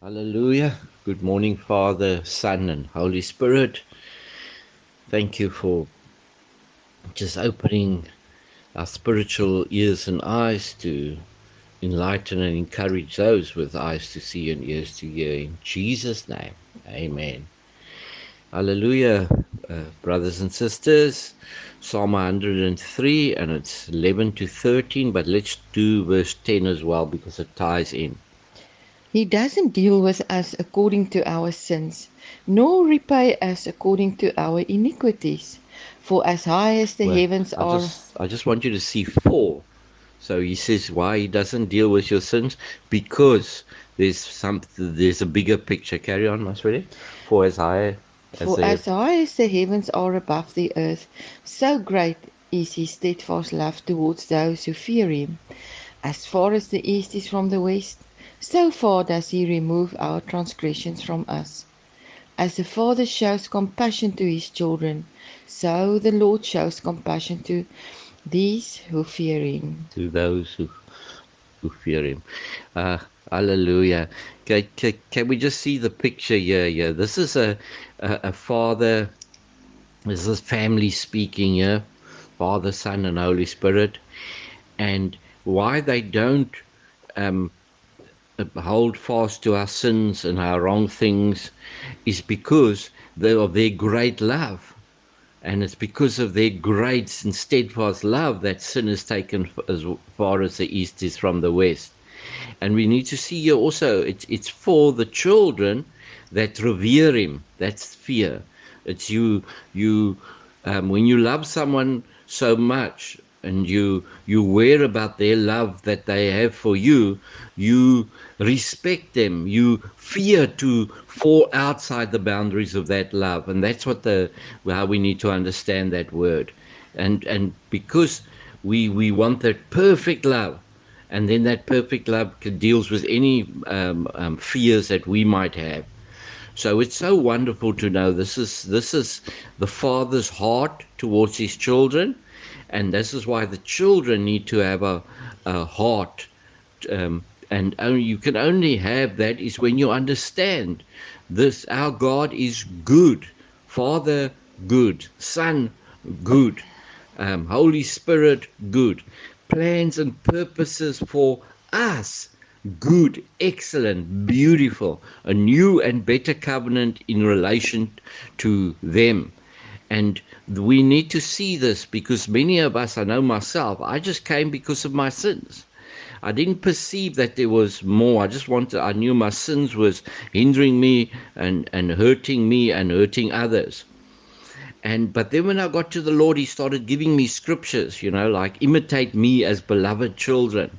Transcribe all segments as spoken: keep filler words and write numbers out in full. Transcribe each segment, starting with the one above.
Hallelujah. Good morning, Father, Son, and Holy Spirit. Thank you for just opening our spiritual ears and eyes to enlighten and encourage those with eyes to see and ears to hear. In Jesus' name, amen. Hallelujah, uh, brothers and sisters. Psalm one hundred three, and it's eleven to thirteen, but let's do verse ten as well because it ties in. He doesn't deal with us according to our sins, nor repay us according to our iniquities. For as high as the Well, heavens I are, just I just want you to see four. So he says why he doesn't deal with your sins, because there's some there's a bigger picture. Carry on, Maswede. For as high as for the as high as the heavens are above the earth, so great is his steadfast love towards those who fear him. As far as the east is from the west, so far does he remove our transgressions from us. As the Father shows compassion to his children, so the Lord shows compassion to these who fear him. to those who who fear him. Uh, hallelujah. Can, can, can we just see the picture here? Yeah, this is a, a a father. This is family speaking here. Father, Son, and Holy Spirit, and why they don't um, hold fast to our sins and our wrong things is because they of their great love. And it's because of their great and steadfast love that sin is taken as far as the east is from the west. And we need to see here also, it's, it's for the children that revere him. That's fear. It's you, you, um, when you love someone so much and you, you aware about their love that they have for you, you respect them. You fear to fall outside the boundaries of that love. And that's what the, how we need to understand that word. And, and because we, we want that perfect love, and then that perfect love deals with any um, um, fears that we might have. So it's so wonderful to know this is this is the Father's heart towards his children, and this is why the children need to have a, a heart, um, and only, you can only have that is when you understand this. Our God is good, Father good, Son good, um, Holy Spirit good, plans and purposes for us good, excellent, beautiful, a new and better covenant in relation to them. And we need to see this because many of us, I know myself, I just came because of my sins. I didn't perceive that there was more. I just wanted, I knew my sins was hindering me and, and hurting me and hurting others. And but then when I got to the Lord, he started giving me scriptures, you know, like imitate me as beloved children.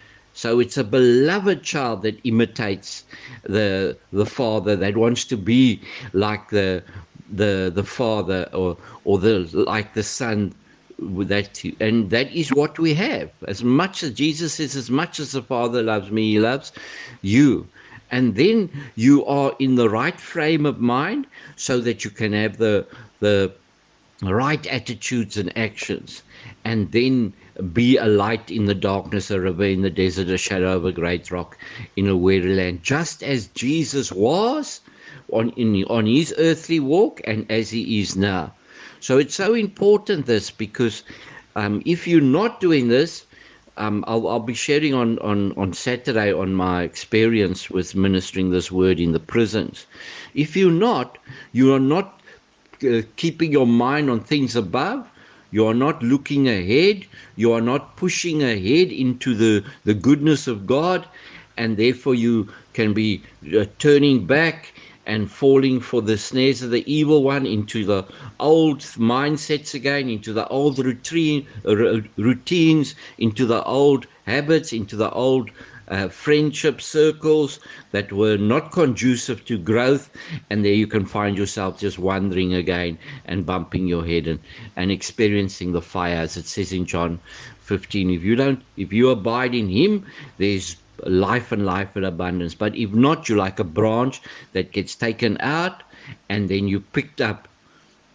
So it's a beloved child that imitates the the father, that wants to be like the the the father, or or the like the son. With that, and that is what we have. As much as Jesus says, as much as the Father loves me, he loves you. And then you are in the right frame of mind so that you can have the the right attitudes and actions, and then be a light in the darkness, a river in the desert, a shadow of a great rock in a weary land, just as Jesus was on in on his earthly walk and as he is now. So it's so important this, because um, if you're not doing this, um, I'll, I'll be sharing on, on, on Saturday on my experience with ministering this word in the prisons. If you're not, you are not uh, keeping your mind on things above. You are not looking ahead. You are not pushing ahead into the, the goodness of God. And therefore you can be uh, turning back and falling for the snares of the evil one, into the old mindsets again, into the old routine, routines, into the old habits, into the old uh, friendship circles that were not conducive to growth. And there you can find yourself just wandering again and bumping your head and, and experiencing the fire, as it says in John fifteen. If you don't, if you abide in him, there's life and life in abundance. But if not, you're like a branch that gets taken out and then you picked up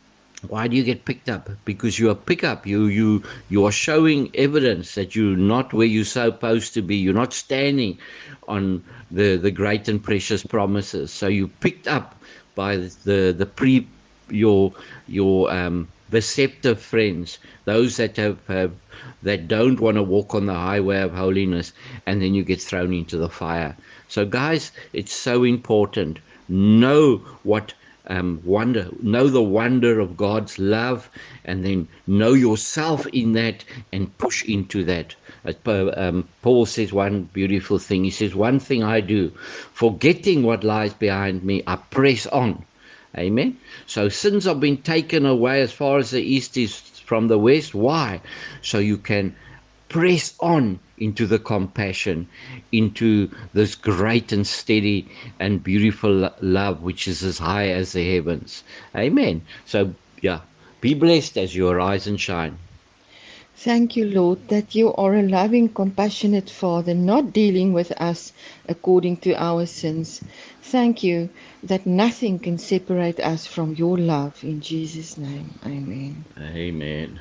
Why do you get picked up? Because you are picked up. You you you are showing evidence that you're not where you're supposed to be. You're not standing on the the great and precious promises. So you picked up by the the pre your your um deceptive friends, those that have, have that don't want to walk on the highway of holiness, and then you get thrown into the fire. So guys, it's so important. Know what um, wonder, know the wonder of God's love, and then know yourself in that and push into that. As um, Paul says one beautiful thing. He says, one thing I do, forgetting what lies behind me, I press on. Amen. So sins have been taken away as far as the east is from the west. Why? So you can press on into the compassion, into this great and steady and beautiful love which is as high as the heavens. Amen. So, yeah, be blessed as you arise and shine. Thank you, Lord, that you are a loving, compassionate Father, not dealing with us according to our sins. Thank you that nothing can separate us from your love. In Jesus' name, amen. Amen.